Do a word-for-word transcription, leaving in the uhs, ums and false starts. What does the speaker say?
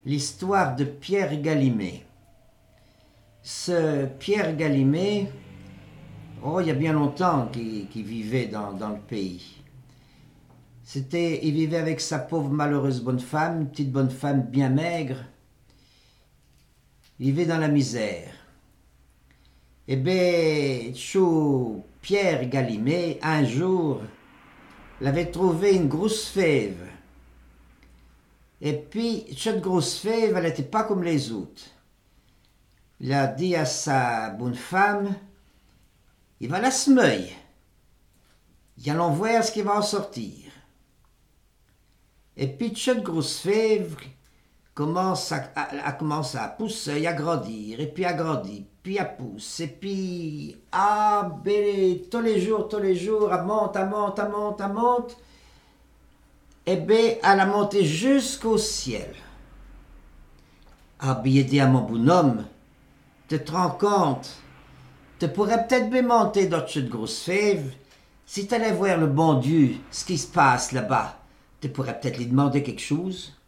l'histoire de Pierre Galimet. Ce Pierre Galimet, oh, il y a bien longtemps qu'il, qu'il vivait dans, dans le pays. C'était, il vivait avec sa pauvre malheureuse bonne femme, une petite bonne femme bien maigre. Il vivait dans la misère. Eh bien, chou Pierre Galimet, un jour, l'avait trouvé une grosse fève. Et puis, cette grosse fève, elle n'était pas comme les autres. Il a dit à sa bonne femme, il va la semeuiller. Et allons voir ce qui va en sortir. Et puis, cette grosse fève commence à, à, à, commence à pousser, à grandir, et puis à grandir, puis à pousse, et puis, ah, ben, tous les jours, tous les jours, elle monte, elle monte, elle monte, elle monte. Eh bien, elle a monté jusqu'au ciel. Ah, bien, dit à mon bonhomme, tu te rends compte, tu pourrais peut-être bien monter dans cette grosse fève, si tu allais voir le bon Dieu, ce qui se passe là-bas, tu pourrais peut-être lui demander quelque chose.